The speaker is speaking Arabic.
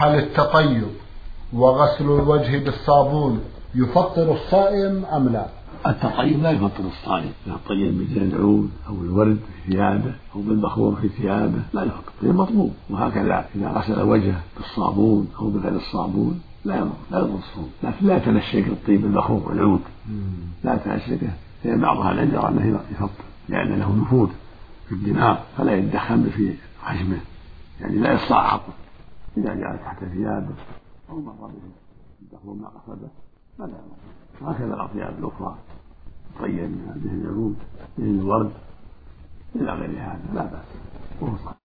هل التطيب وغسل الوجه بالصابون يفطر الصائم أم لا؟ التطيب لا يفطر الصائم، لا الطيب مثل العود أو الورد في ثيابه أو بالبخور في ثيابه لا يفطر، الطيب مطلوب. وهكذا إذا غسل وجهه بالصابون أو بغير الصابون لا يضر الصوم، لكن لا تنشك الطيب بالبخور والعود، لا تنشكه، لأن بعض أهل العلم يرى أنه يفطر لأن له نفوذ في الدماغ فلا يدخن في خشمه، يعني لا يصعق إذا جاء تحت ثيابه أو مر به البخور ما قصده فلا يضر. وهكذا الأطياب الأخرى طيب مثل العود مثل الورد إلى غير هذا لا بأس.